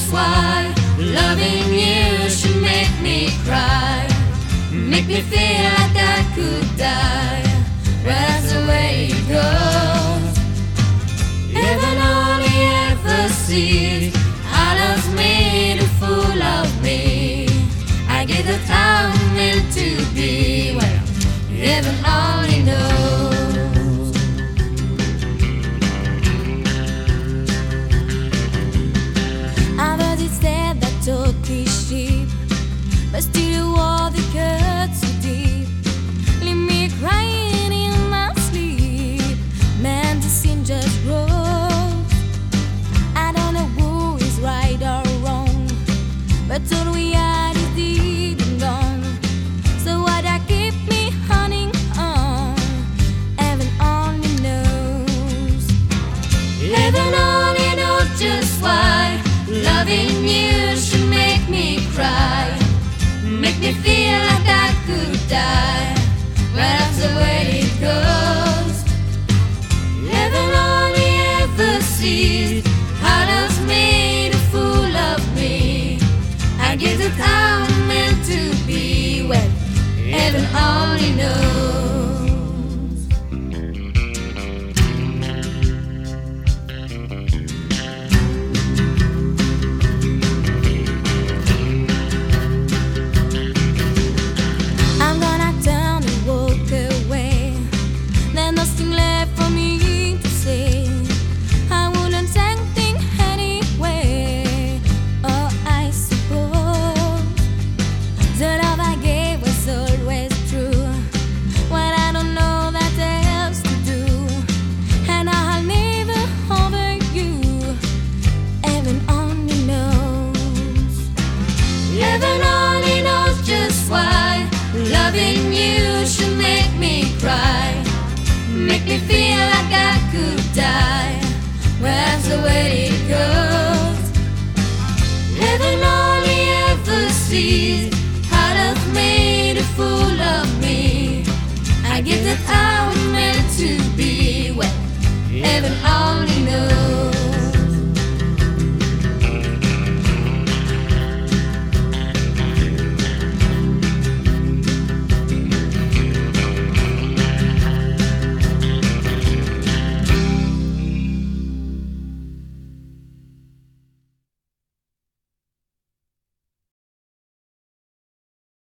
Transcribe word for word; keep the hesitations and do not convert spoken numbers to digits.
just why loving you should make me cry, make me feel like I could die. That's the way it goes. Heaven only ever sees how love's made a fool of me. I get the time meant to be. Well, heaven only knows. I've heard it said that talk is cheap, but still all the cuts so deep leave me crying in my sleep. Man, this scene just grows. I don't know who is right or wrong, but all we had is deed and gone. So why that keep me hunting on? Heaven only knows. Heaven only knows just why loving you should make me cry, make me feel like I could die. Well, that's the way it goes. Heaven only ever sees how love's made a fool of me. I guess that I'm meant to be. Well, heaven only knows. I'm gonna turn and walk away. There's nothing left for me to say. I wouldn't take thing anyway. Oh, I suppose the love I gave was always true. When I don't know that else to do, and I'll never over you. Heaven only knows. Heaven only knows just why loving you should make me cry, make me feel like I could die. Well, that's the way